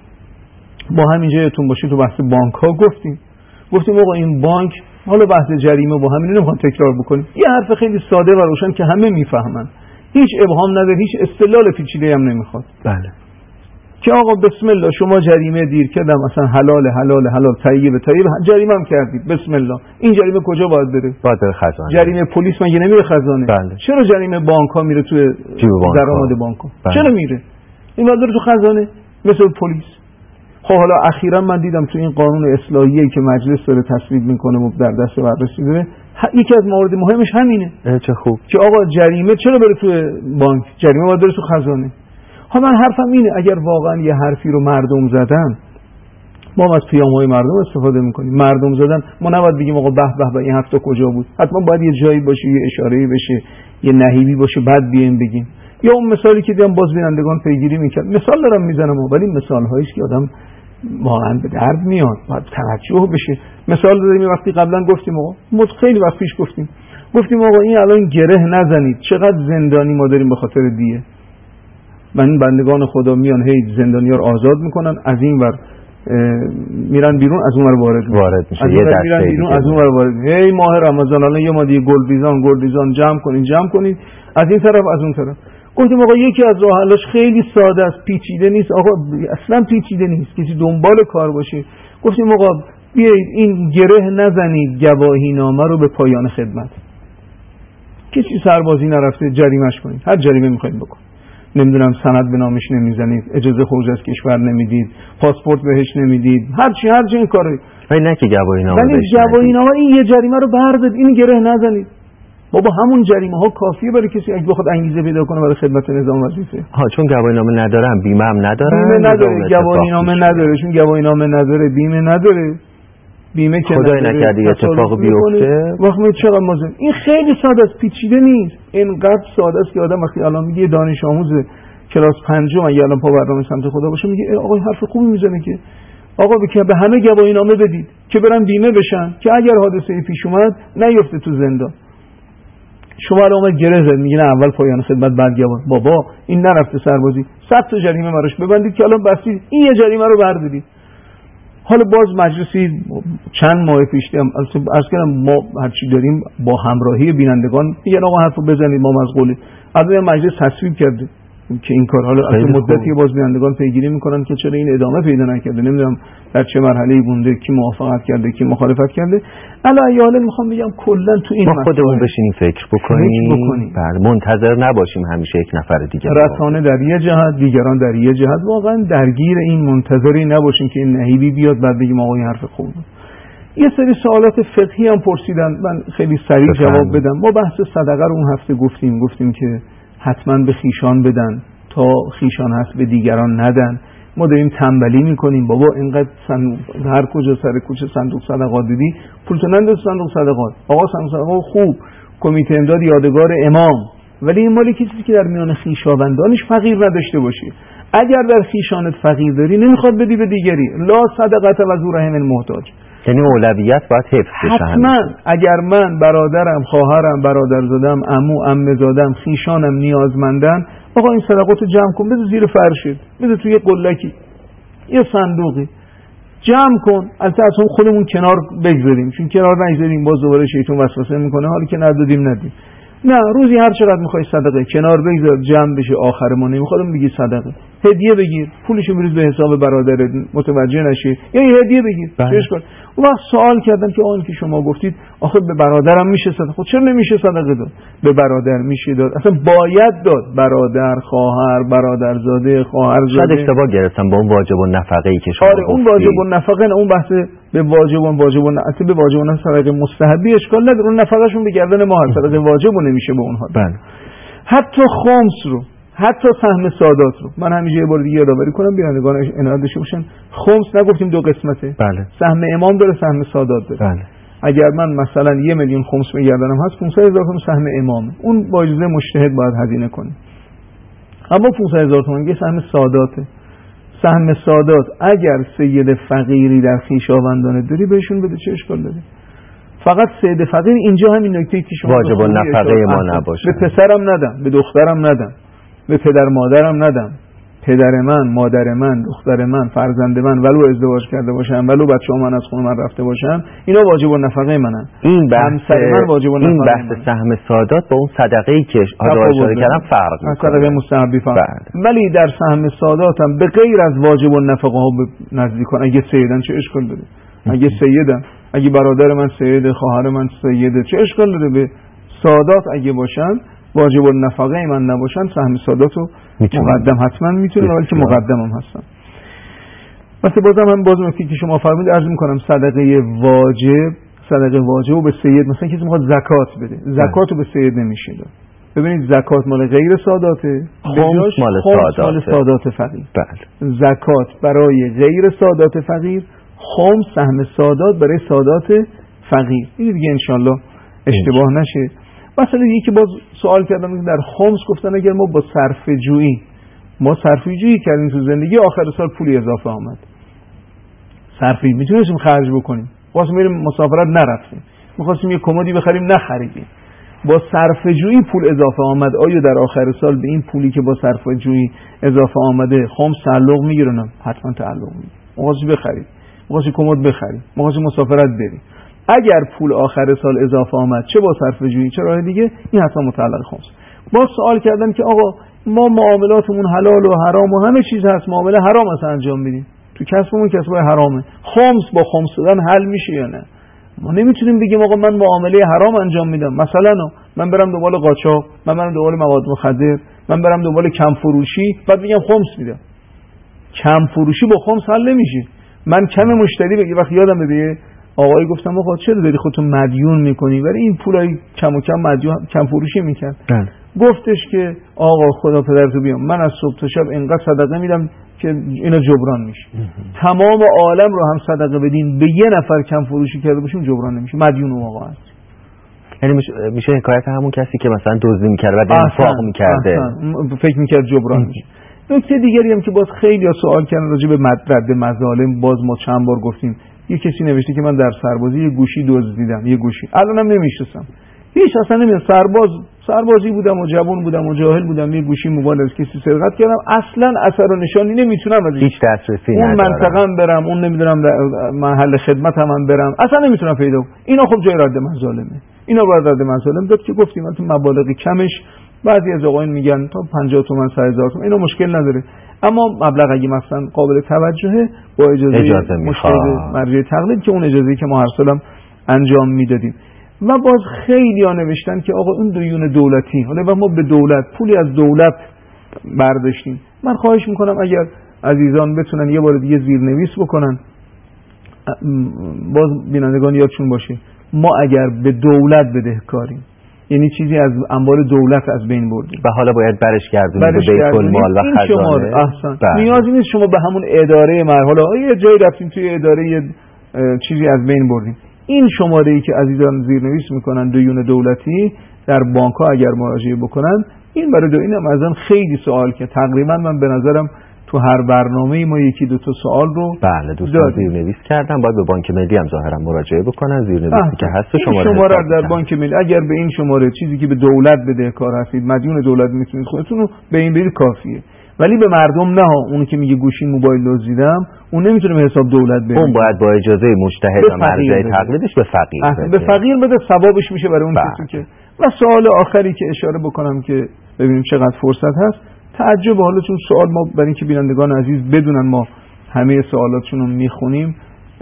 با همین جایتون باشه تو بحث بانک‌ها گفتیم آقا این بانک، حالا بحث جریمه با همین نمیخوام تکرار بکنیم، یه حرف خیلی ساده و روشن که همه میفهمن، هیچ ابهام نداره، هیچ استدلال پیچیده هم نمیخواد. بله. که آقا بسم الله شما جریمه دیر کردم مثلا حلال طیب جریمه هم کردید، بسم الله این جریمه کجا باید بره؟ باید بره خزانه. جریمه پلیس مگه نمیره خزانه؟ بله. چرا جریمه بانک ها میره توی درآمد بانک ها؟ بله. چرا میره؟ این باید بره تو خزانه مثل پلیس. خب حالا اخیراً من دیدم تو این قانون اصلاحیه‌ای که مجلس داره تصویب میکنه و در دست بررسی داره، یکی از موارد مهمش همینه. چه خوب که آقا جریمه چرا بره تو بانک؟ جریمه باید بره تو خزانه. ها من حرفم اینه اگر واقعا یه حرفی رو مردم زدن، ما از پیام‌های مردم استفاده میکنیم. مردم زدن، ما نباید بگیم آقا به این هفته کجا بود، حتما باید یه جایی باشه، یه اشاره‌ای بشه، یه نهیبی باشه، بعد بیایم بگیم. یا اون مثالی که دیدم باز بینندگان پیگیری میکرد، مثال دارم میزنم ولی مثال‌هایی که آدم واقعا به درد میاد، باید توجه بشه. مثال داریم وقتی قبلا گفتیم آقا خیلی وقت پیش گفتیم آقا این الان گره نزنید، چقدر زندانی ما داریم به خاطر دیه. من بندگان خدا میان هی زندانی‌ها رو آزاد میکنن، از این ور میرن بیرون، از اون ور وارد میشه، یه دسته میرن بیرون، از اون ور وارد. هی ماه رمضان الان یه ما دیگه گلریزان جمع کنین، از این طرف از اون طرف. گفتیم آقا یکی از راه حلش خیلی ساده است، پیچیده نیست آقا، اصلا پیچیده نیست، کسی دنبال کار باشه. گفتیم آقا بیایید این گره نزنید گواهینامه رو به پایان خدمت. کسی سربازی نرفته جریمه‌اش کنید، هر جریمه می‌خواید بکن. نمیدونم سند به نامش نمیزنید، اجازه خروج از کشور نمیدید، پاسپورت بهش نمیدید، هر چی این کارو. ولی نه که گواهینامه. ولی گواهینامه این یه جریمه رو بردارید، این گره نزنید. بابا همون جریمه ها کافیه برای کسی اگه بخواد انگیزه پیدا کنه برای خدمت نظام وظیفه. چون گواهینامه ندارن، بیمه هم ندارن. بیمه نداره، گواهینامه نداره، چون گواهینامه نداره، بیمه نداره. بیمه که خدای نکرده اتفاق بیفته. واقعا چقدر مزه. این خیلی ساده است، پیچیده نیست. اینقدر ساده است که آدم وقتی الان میگه دانش آموز کلاس 5 اگه الان پا برنامه سمت خدا باشه میگه آقا حرف خوبی میزنه که آقا به همه گواهینامه بدید که برن بیمه بشن که اگر حادثه‌ای پیش اومد نیفته تو زندان. شما رو اومد گره زد میگه نه اول پایان خدمت بعد گواهی. بابا این نرفته سربازی 100 تا جریمه براش ببندید که الان بسید این یه جریمه رو بردارید. حالا باز مجلسی چند ماه پیش عرض کردم ما هرچی داریم با همراهی بینندگان میگن آقا حرفو بزنید، ما مشغولیم. الان مجلس تصویب کرده که این کار حالا از مدتی باز بینندگان پیگیری میکنن که چرا این ادامه پیدا نکرده، نمیدونم در چه مرحله‌ای بونده، کی موافقت کرده کی مخالفت کرده. علی حالا میخوام بگم کلا تو این ما خودمون بشینیم فکر بکنیم. بله، منتظر نباشیم همیشه یک نفر دیگه رسانه در یه جهت دیگران در یه جهت، واقعا درگیر این منتظری نباشیم که این نهیبی بیاد بعد بگیم آقا این حرف خوب بود. یه سری سوالات فقهی هم پرسیدن، من خیلی سریع جواب بدم. ما بحث صدقه رو اون هفته گفتیم که حتما به خیشان بدن، تا خیشان هست به دیگران ندن. ما داریم تنبلی میکنیم بابا اینقدر هر کجا سر کوچه صندوق صدقات دیدی پول تو ننداز صندوق صدقات. آقا صندوق صدقات خوب، کمیته امداد یادگار امام، ولی این مالی کسی که در میان خویشاوندانش فقیر نداشته باشی. اگر در خویشانت فقیر داری نمیخواد بدی به دیگری. لا صدقه و ذو رحم المحتاج، یعنی اولویت باید حفظ بشه. حتما اگر من برادرم، خواهرم، برادرزادم، عمو، عمه‌زادم، خویشانم نیازمندن، آقا این صدقاتو جمع کن، بده زیر فرشت، بده توی قلکی، یه صندوقی جمع کن. البته اصلا خودمون کنار بگذاریم، چون کنار نگذاریم باز دوباره شیطان وسوسه میکنه، حالی که ندادیم. نه، روزی هر چقدر میخوای صدقه کنار بگذار، جمع بشه. آخر ما نمیخوام بگی صدقه، هدیه بگیر، پولشو بریز به حساب برادرت، متوجه نشی، یا یه هدیه بگیر. چش کن. اون وقت سوال کردم که آن که شما گفتید آخه به برادرم میشه صدقه، خب چرا نمیشه صدقه داد؟ به برادر میشه داد، اصلا باید داد. برادر، خواهر، برادرزاده، خواهرزاده. شاید اشتباه گرفتم با اون واجب النفقه ای که شما گفتید. اون واجب النفقه نه، اون بحث به واجب النفقه صدقه مستحبی اشکال نداره، اون نفقهشون به گردن ما هست، صدقه واجب نمیشه به اونها. بله. حتی خمس رو، حتی سهم سادات رو، من همیشه یه بار دیگه یادآوری کنم بینندگان عنایت داشته باشن، خمس نگفتیم دو قسمته. بله. سهم امام داره، سهم سادات داره. بله. اگر من مثلا 1 میلیون خمس به گردنم هست، 500,000 تومان سهم امامه، اون با اجازه مجتهد باید هزینه کنه. اما 500,000 تومان یه سهم ساداته. سهم سادات اگر سید فقیری در خویشاوندان داری بهشون بده، چه اشکال داره؟ فقط سید فقیر اینجا همین نکته که شما واجب النفقه ما نباشه. به پسرم ندم، به دخترم ندم، به پدر مادرم ندم. پدر من، مادر من، دختر من، فرزند من ولو ازدواج کرده باشن، ولو بچه‌ها من از خونه من رفته باشن، اینا واجب النفقه منن. این بحث من واجب النفقه، این بحث سهم سادات با اون صدقه‌ای که اشاره کردم فرق می‌کنه. صدقه مستحبی فرق. ولی در سهم سادات هم به غیر از واجب النفقه ها نزدیکان. اگه سیدن چه اشکال داره؟ اگه سیدن، اگه برادر من سید، خواهر من سیده، چه اشکال داره؟ به سادات اگه باشن، واجب النفقه من نباشن، سهم ساداتو مقدم حتما میتونه، ولی که مقدم هم هستن. مثلا بازم هم باز نکته که شما فرمودید عرض میکنم، صدقه واجب و به سید، مثلا کسی میخواد زکات بده، زکاتو به سید نمیشه داد. ببینید زکات مال غیر ساداته، خمس مال سادات فقیر. بله. زکات برای غیر سادات فقیر، خمس سهم سادات برای سادات فقیر. این دیگه انشالله اشتباه نشه. مثلا یکی باز سوال کردن در خمس، گفتن اگر ما با صرفه جویی کردیم تو زندگی، آخر سال پولی اضافه آمد، صرفی میتونستیم خرج بکنیم، واسه میریم مسافرت نرفتیم، میخواستیم یه کمدی بخریم نخریدیم، با صرفه جویی پول اضافه آمد، آیا در آخر سال به این پولی که با صرفه جویی اضافه آمده خمس تعلق میگیره؟ نه، حتما تعلق میگیره. میخواستی بخرید، میخواستی کمد بخرید، میخواستی مسافرت بری، اگر پول آخر سال اضافه آمد، چه با صرفه جویی چه راه دیگه، این حتما متعلق خمس. با سوال کردن که آقا ما معاملاتمون حلال و حرام و همه چیز هست، معامله حرام است انجام میدیم، تو کسبمون کسبای حرامه، خمس با خمس دادن حل میشه یا نه؟ ما نمیتونیم بگیم آقا من معامله حرام انجام میدم، مثلا من برم دنبال قاچاق، من برم دنبال مواد مخدر، من برم دنبال کم فروشی، بعد میگم خمس میدم. کم فروشی با خمس حل نمیشه. من کم مشتری بگی، وقت یادم بده آقایی گفتم آقا چرا داری خودتو مدیون میکنی، ولی این پولای کم و کم مدیون کم فروشی میکرد. گفتش که آقا خدا پدرتو بیام، من از صبح تا شب اینقدر صدقه میدم که اینا جبران میشه. تمام عالم رو هم صدقه بدین، به یه نفر کم فروشی کرده باشیم جبران نمیشه، مدیون اون آقا هست. یعنی میشه حکایت همون کسی که مثلا دزدی میکرد و انفاق میکرده، فکر میکرد جبران میشه. نکته دیگری هم که باز خیلی سوال کردن راجع به رد مظالم، باز ما چند بار گفتیم. یه کسی نوشته که من در سربازی یه گوشی دزدیدم، یه گوشی الانم نمیشناسم، هیچ اصلا نمیدونم، سربازی بودم و جوان بودم و جاهل بودم، یه گوشی موبایل از کسی سرقت کردم، اصلا اثر و نشانی نمیتونم از هیچ دسترسی اون ندارم، منطقه‌ام برم، اون نمیدونم محل خدمتم هم برم، اصلا نمیتونم پیدا کنم. اینا خب جای رد مظالمه، اینا باید رد مظالم داد که گفتیم تو مبالغ کمش بعضی از آقایون میگن تا 50 تومن 3000 تومن، اینا مشکل نداره، اما مبلغ اگه مثلا قابل توجهه با اجازه مشتری مرجع تقلید که اون اجازه‌ای که ما هر سالم انجام میدادیم. و باز خیلی ها نوشتن که آقا اون دیون دولتی، حالا ما به دولت پولی از دولت برداشتیم. من خواهش میکنم اگر عزیزان بتونن یه بار دیگه زیرنویس بکنن، باز بینندگان یادشون باشه ما اگر به دولت بدهکاریم، یعنی چیزی از اموال دولت از بین بردیم و حالا باید برش گردونیم به بیت المال و خزانه. نیازی نیست شما به همون اداره مرحله یه جایی رفتیم توی اداره چیزی از بین بردیم. این شماره‌ای که عزیزان زیرنویس میکنن دیون دولتی در بانک‌ها اگر مراجعه بکنن، این برای اینم ازن خیلی سوال که تقریبا من به نظرم تو هر برنامه ما یکی دو تا سوال رو بله دوستان زیرنویس کردن، باید به بانک ملی هم ظاهرا مراجعه بکنن. زیرنویسی که هست شماره در بانک ملی اگر به این شماره چیزی که به دولت بدهکار هستید مدیون دولت میتونید خودتون رو به این برید کافیه، ولی به مردم نه. اونی که میگه گوشی موبایل دزدیدم اون نمیتونه به حساب دولت بده، اون باید با اجازه مجتهد و مرجع تقلیدش به فقیر بده. به فقیر بده، ثوابش میشه برای اون کسی که. و سوال آخری که اشاره بکنم که ببینیم چقدر فرصت هست، تعجب حالا چون سوال ما برای اینکه بینندگان عزیز بدونن ما همه سوالاتشون رو میخونیم،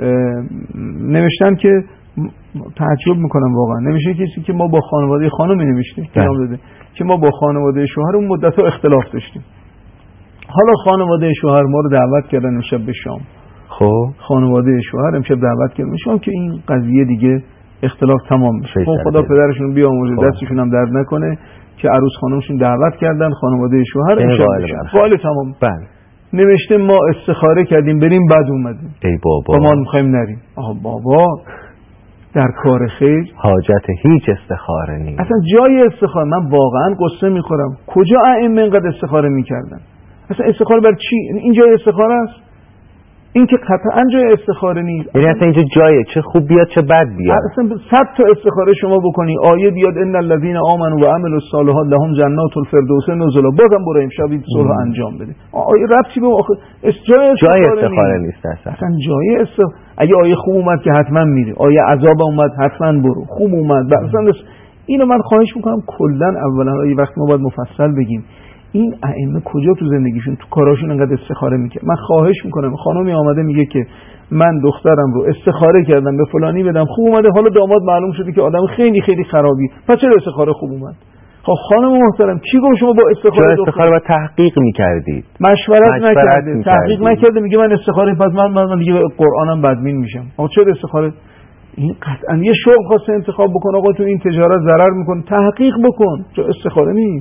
نوشتن که تعجب میکنم واقعا، نمیشه کسی که ما با خانواده خانمی نوشته پیام داده که ما با خانواده شوهر اون مدت‌ها اختلاف داشتیم، حالا خانواده شوهر ما رو دعوت کردن امشب به شام. خب خانواده شوهر امشب دعوت کردن به شام که این قضیه دیگه اختلاف تمام میشه. خدا پدرشون بیامرزه، دستشون هم درد نکنه که عروس خانمشون دعوت کردن خانواده شوهر امشب قال تمام. بله نوشته ما استخاره کردیم بریم بعد اومدیم. ای بابا ما میخوایم نریم. آها بابا در کار خیر حاجت هیچ استخاره نیست. اصلا جای استخاره من واقعا قصه میخورم. کجا ائمه اینقدر استخاره میکردن؟ اصلا استخاره بر چی؟ این جای استخاره است؟ این که قطعا جای استخاره نیست. یعنی اصلا اینجا جایه، چه خوب بیاد چه بد بیاد. اصلا 100 تا استخاره شما بکنی آیه بیاد ان الذين آمنوا وعملوا الصالحات لهم جنات الفردوس نزلا، بازم برو امشب این صلح انجام بده. آیه ربطی به جای استخاره نیست اصلا جای اگه آیه خوب اومد که حتما میره، آیه عذاب اومد حتما برو، خوب اومد مثلا. اینو من خواهش میکنم کلا اولا یه وقت ما باید مفصل بگیم این ائمه کجا تو زندگیشون تو کاراشون انقدر استخاره میکنه. من خواهش میکنم خانمی آمده میگه که من دخترم رو استخاره کردم به فلانی بدم خوب اومده، حالا داماد معلوم شده که آدم خیلی خیلی خرابی، پس چرا استخاره خوب اومد؟ خب خانم محترم کی گفت شما با استخاره با تحقیق میکردید؟ مشورت نکرده، تحقیق نکرده، میگه من استخاره پس من دیگه قرآنم بدبین میشم. آقا چرا استخاره؟ این قطعا یه شغل خواسته انتخاب بکن، آقا تو این تجارت ضرر میکنه، تحقیق بکن، چه استخاره نیست.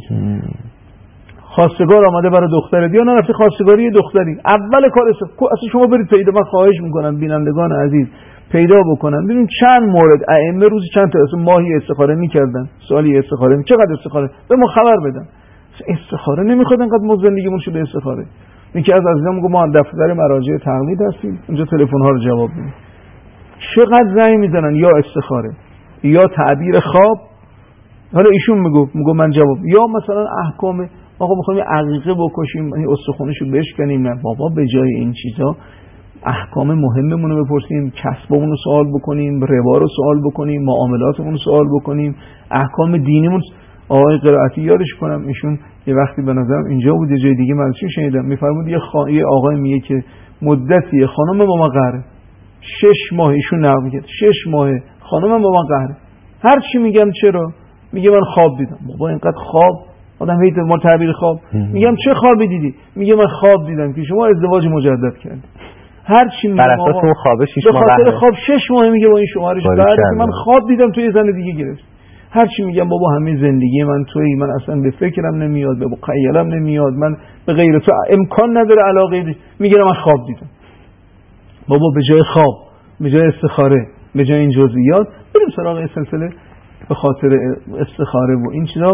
خواستگار آمده برای دخترت یا نرفتی خواستگاری یه دختری، اول کار اصلا شما برید پیدا، من خواهش میکنم بینندگان عزیز پیدا بکنن ببین چند مورد ائمه روزی چند تا ماهی استخاره میکردن، سالی استخاره چقدر استخاره به ما خبر بدن. استخاره نمیخواد انقدر ما زندگیمون شده استخاره. یکی از عزیزان میگه ما دفتر مراجع تقلید هستیم، اونجا تلفن ها رو جواب میدیم، چقدر زنگ میزنن یا استخاره یا تعبیر خواب. حالا ایشون میگه من جواب، یا مثلا احکام آقا میخوایم عقیقه بکشیم استخونشو بشکنیم، نه بابا به جای این چیزا احکام مهممون رو بپرسیم، کسبمون رو سوال بکنیم، ربا رو سوال بکنیم، معاملاتمون رو سوال بکنیم، احکام دینیمون. آقای قرائتی یادش کنم ایشون یه وقتی به نظرم اینجا بود یه جای دیگه من چی شنیدم میفرمود یه آقای میگه که مدتی خانم با ما قهره 6 ماه، ایشون نقل میگه 6 ماه خانم با ما قهره، هر چی میگم چرا میگه من خواب دیدم. بابا اینقدر خواب آدم هیچ ما تعبیر خواب میگم چه خوابی دیدی؟ میگه من خواب دیدم که شما ازدواج مجدد کردید. هر چی میگم بر اساس اون خواب 6 ماه به خاطر خواب 6 ماه میگه با این شوهرش بعد من خواب دیدم تو یه زن دیگه گرفت. هر چی میگم بابا همه زندگی من تویی، من اصلا به فکرم نمیاد، به خیالم نمیاد، من به غیر تو امکان نداره علاقه. میگه من خواب دیدم. بابا به جای خواب، به جای استخاره، به جای این جزئیات بریم سراغ این سلسله. به خاطر استخاره و این چیزا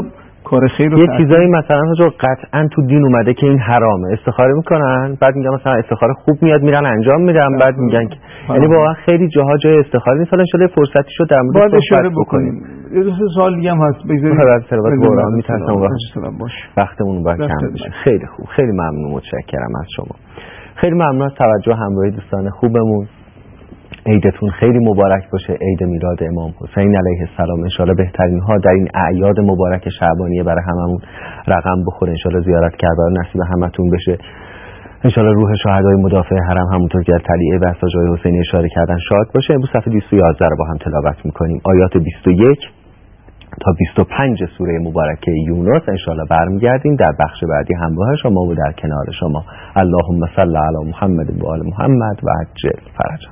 کار خیر یه چیزایی مثلا قطعا تو دین اومده که این حرامه، استخاره میکنن، بعد میگن مثلا استخاره خوب میاد، میرن انجام میدن، بعد میگن که یعنی واقعا خیلی جاها جای استخاره نیست. حالا ان شاءالله فرصتی شد در مورد اشاره بکنیم. یه دو سال دیگه هم هست بگذاریم قرآن میترسم وقتمون باید کم بشه. خیلی خوب، خیلی ممنون، متشکرم از شما. خیلی ممنون از توجه همراهی دوستان خوبمون. عیدتون خیلی مبارک باشه، عید میلاد امام حسین علیه السلام. ان شاءالله بهترین ها در این اعیاد مبارک شعبانیه برای هممون رقم بخوره. ان شاءالله زیارت کربلا نصیب همتون بشه. ان شاءالله روح شهدای مدافع حرم همونطور که در طلیعه بساج حسینی اشاره کردن شاد باشه. امروز صفحه 211 رو با هم تلاوت میکنیم، آیات 21 تا 25 سوره مبارکه یونس. ان شاءالله برمیگردیم در بخش بعدی همراه شما و در کنار شما. اللهم صل علی محمد و آل محمد و عجل فرجا.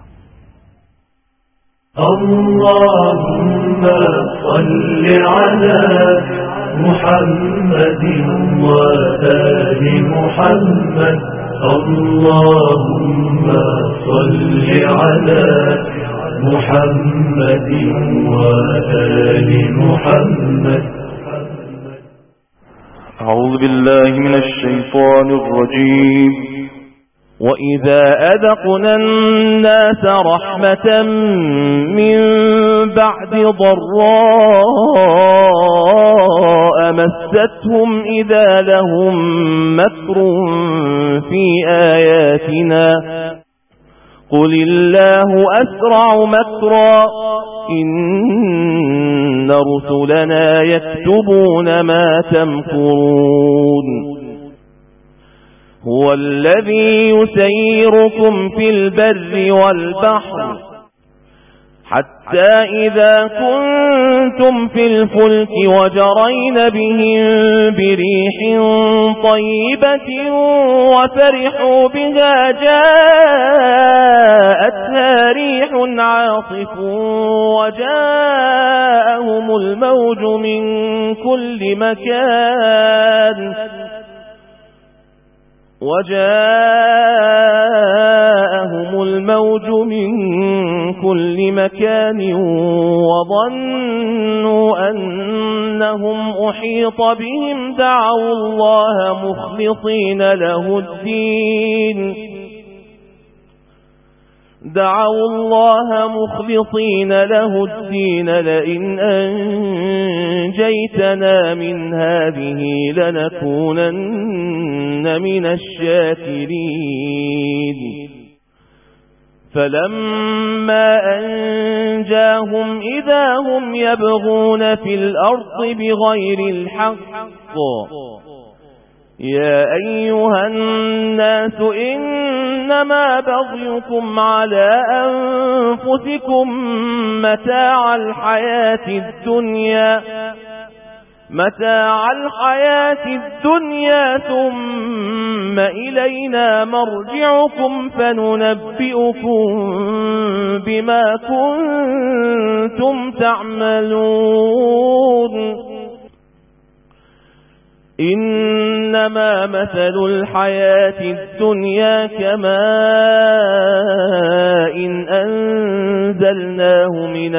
اللهم صل على محمد وآل محمد. اللهم صل على محمد وآل محمد. أعوذ بالله من الشيطان الرجيم. وَإِذَا أَذَقْنَا النَّاسَ رَحْمَةً مِّن بَعْدِ ضَرَّاءٍ مَسَّتْهُمْ إِذَا لَهُم مَّكْرٌ فِي آيَاتِنَا قُلِ اللَّهُ أَسْرَعُ مَكْرًا إِنَّ رُسُلَنَا يَكْتُبُونَ مَا تَمْكُرُونَ. هو الذي يسيركم في البر والبحر حتى إذا كنتم في الفلك وجرين بهم بريح طيبة وفرحوا بها جاءتها ريح عاصف وجاءهم الموج من كل مكان وظنوا أنهم أحيط بهم دعوا الله مخلصين له الدين لئن أنجيتنا من هذه لنكونن من الشاكرين. فلما أنجاهم إذا هم يبغون في الأرض بغير الحق. يا أيها الناس إنما بغيكم على أنفسكم متاع الحياة الدنيا ثم إلينا مرجعكم فننبئكم بما كنتم تعملون. إنما مثل الحياة الدنيا كماء أنزلناه من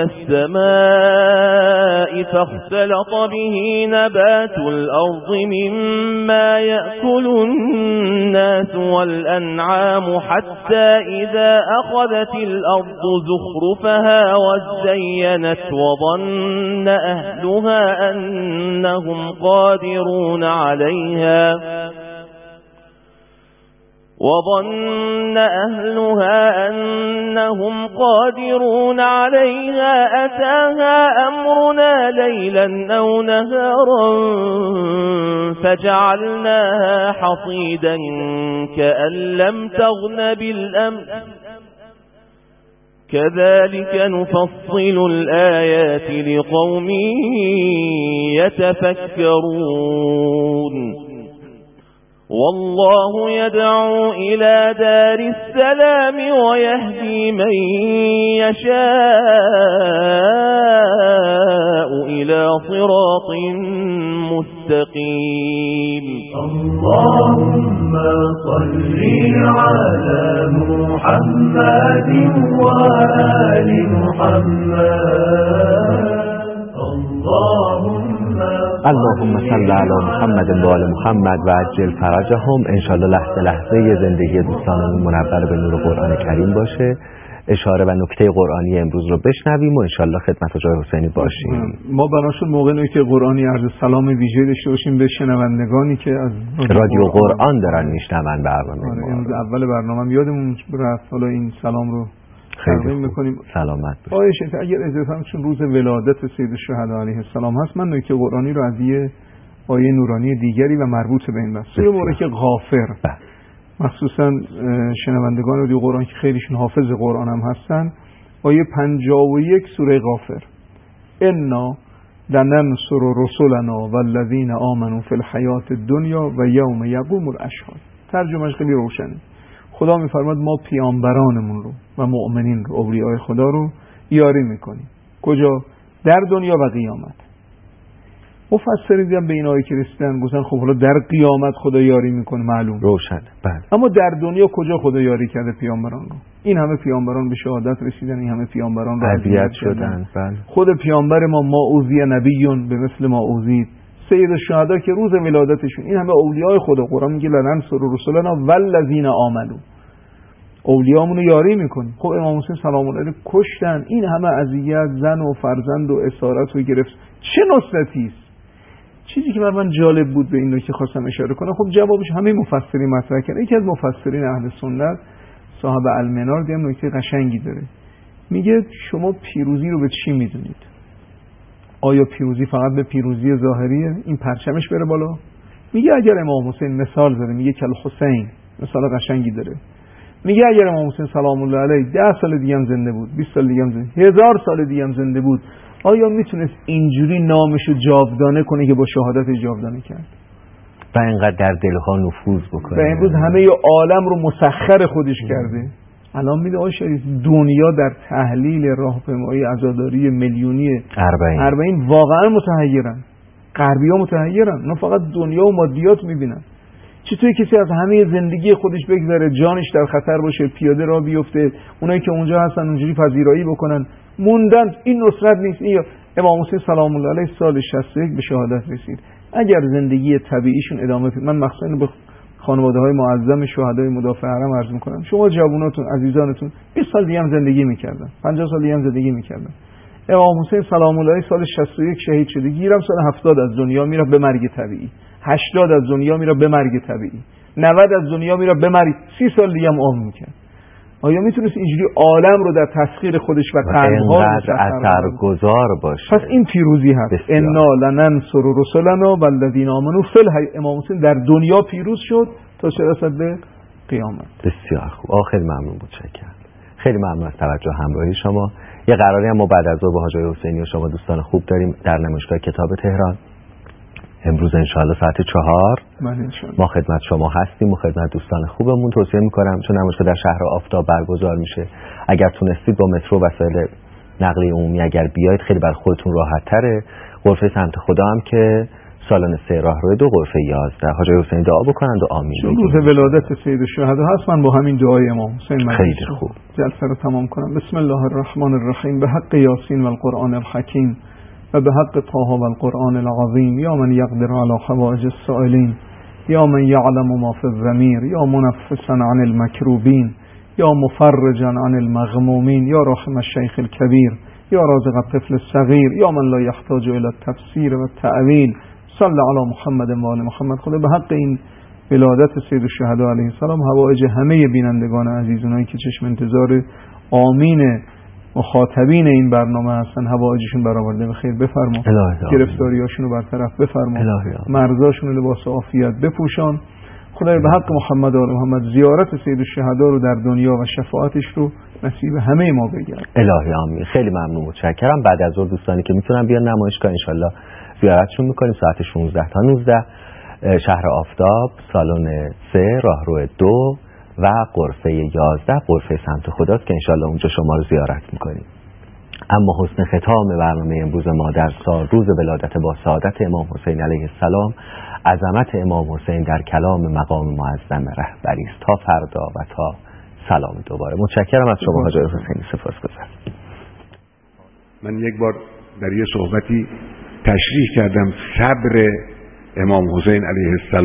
السماء فاختلط به نبات الأرض مما يأكل الناس والأنعام حتى إذا أخذت الأرض زخرفها وزينت وظن أهلها أنهم قادرون عليها أتاها أمرنا ليلا أو نهارا فجعلناها حصيدا كأن لم تغن بالأمس كذلك نفصل الآيات لقوم يتفكرون. والله يدعو إلى دار السلام ويهدي من يشاء إلى صراط مستقيم. اللهم صل على محمد وآل محمد. اللهم اللهم صل علی محمد و آل محمد و عجل فرجهم. انشالله لحظه لحظه زندگی دوستانمون منور به نور قرآن کریم باشه. اشاره و نکته قرآنی امروز رو بشنویم و انشالله خدمت جای حسینی باشیم. ما بناشون موقع نکته قرآنی عرض سلام ویژه داشته باشیم به شنوندگانی که از رادیو قرآن دارن میشنون برنامه ما. امروز اول برنامه یادمون رفت، حالا این سلام رو خیلی میکنیم. سلامت باشید. اگر اجازه هم چون روز ولادت سید الشهدا علیه السلام هست، من نکته قرآنی رو از یه آیه نورانی دیگری و مربوط به این بحث سوره مبارکه غافر، مخصوصا شنوندگان رادیو قرآن که خیلیشون حافظ قرآن هم هستن، آیه 51 سوره غافر: انا لننصر رسلنا والذین آمنوا فی الحیاة الدنیا و یوم یقوم الاشهاد. ترجمهش خیلی روشنه. خدا میفرماد ما پیامبرانمون رو و مؤمنین رو، اولیاء خدا رو یاری میکنیم. کجا؟ در دنیا و قیامت. مفسرین دیدن به این آیه که رسیدن گفتن خب حالا در قیامت خدا یاری میکنه، معلوم روشن. بله. اما در دنیا کجا خدا یاری کرده پیامبران رو؟ این همه پیامبران به شهادت رسیدن، این همه پیامبران رو اذیت شدن. بله. خود پیامبر ما اوذی نبیون به مثل ما اوذید. سید الشهدا که روز ولادتشون، این همه اولیاء خدا، قرآن میگه لننصر رسلنا والذین آمنوا، اولیاءمون رو یاری میکنیم. خب امام حسین سلام الله علیه کشتن، این همه اذیت، زن و فرزند و اسارت رو گرفت، چه نصرتی است؟ چیزی که بر من جالب بود به این نکته خواستم اشاره کنم، خب جوابش همه مفسرین مطرح کردن. یکی از مفسرین اهل سنت صاحب المنار دیدم نکته قشنگی داره، میگه شما پیروزی رو به چی میدونید؟ آیا پیروزی فقط به پیروزی ظاهریه، این پرچمش بره بالا؟ میگه اگر امام حسین مثال زده، میگه کل حسین، مثال قشنگی داره، میگه اگر امام حسین سلام الله علیه 10 سال دیگه هم زنده بود، 20 سال دیگه هم زنده، 1000 سال دیگه هم زنده بود، آیا میتونست اینجوری نامشو جاودانه کنه که با شهادت جاودانه کرد و اینقدر در دلها نفوذ بکنه و امروز همه عالم رو مسخر خودش کرده؟ الان میده آقای شریف دنیا در تحلیل راهپیمایی عزاداری میلیونی 40 واقعا متحیرن. غربی‌ها متحیرن، نه فقط دنیا و مادیات میبینن. چطوری کسی از همه زندگی خودش بگذره، جانش در خطر باشه، پیاده راه بیفته، اونایی که اونجا هستن اونجوری پذیرایی بکنن، موندن؟ این نصرت نیست. این امام حسین سلام الله علیه سال 61 به شهادت رسید. اگر زندگی طبیعیشون ادامه پیدا، من مخصوصا به خانواده‌های معظم شهدای مدافع حرم عرض می‌کنم، شما جواناتون عزیزانتون 20 سال دیگه هم زندگی می‌کردن، 50 سال دیگه هم زندگی می‌کردن. امام حسین سلام الله علیه سال 61 شهید شده، گیرم سال 70 از دنیا میره به مرگ طبیعی، 80 از دنیا میره به مرگ طبیعی، 90 از دنیا میره به مرگ، 30 سال دیگه هم عمر می‌کنه. آیا میتونست اینجوری عالم رو در تسخیر خودش و قلب‌ها رو اثرگذار باشه؟ پس این پیروزی هست. انا لننصر رسلنا والذین آمنوا فی الحیاة. امام حسین در دنیا پیروز شد تا چه رسد به قیامت. بسیار خوب. خیلی ممنون، متشکرم. خیلی ممنون از توجه همراهی شما. یه قراری هم ما بعد از ظهر با حاج حسینی و شما دوستان خوب داریم در نمایشگاه کتاب تهران. امروز انشاءالله ساعت 4 ما خدمت شما هستیم و خدمت دوستان خوبمون. توصیه میکنم چون نمایشگاه در شهر آفتاب برگزار میشه، اگر تونستید با مترو وسایل نقلیه عمومی اگر بیاید خیلی بر خودتون راحت تره. غرفه سمت خدا هم که سالن 3 راهرو 2 غرفه 11. حاج حسین دعا بکنند و آمین. روز ولادت سید الشهدا هست، من با همین دعای امام حسین خیلی خوب جلسه رو تمام کنم. بسم الله الرحمن الرحیم. به حق یاسین و القرآن الحکیم و به حق طه و القرآن العظیم. یا من یقدر علی حوائج السائلین، یا من یعلم ما فی الضمیر، یا منفسا عن المکروبین، یا مفرجا عن المغمومین، یا رحم الشیخ الکبیر، یا رازق الطفل الصغیر، یا من لا یحتاج الی التفسیر و التأویل. صلی علی محمد و آل محمد. خدا به حق این ولادت سید الشهدا علیه السلام حوائج همه بینندگان عزیز، اونایی که چشم انتظار آمین مخاطبین این برنامه هستن، حوائجشون برآورده به خیر بفرما، گرفتاریاشون رو برطرف بفرما، مرزاشون رو لباس عافیت بپوشان. خدای به حق محمد و آل محمد زیارت سید الشهدا رو در دنیا و شفاعتش رو نصیب همه ما بگرد. الهی آمین. خیلی ممنون، متشکرم. بعد از ظهر دوستانی که میتونن بیان نمایشگاه انشالله زیارتشون میکنیم ساعت 16 تا 19 شهر آفتاب، سالن 3 راهرو 2 و غرفه 11 غرفه سمت خداست که انشالله اونجا شما رو زیارت میکنیم. اما حسن ختام برنامه امروز ما در روز ولادت با سعادت امام حسین علیه السلام، عظمت امام حسین در کلام مقام معظم رهبری است. تا فردا و تا سلام دوباره. متشکرم از شما حاج حسینی، سپاسگزارم. من یک بار در یه صحبتی تشریح کردم صبر امام حسین علیه السلام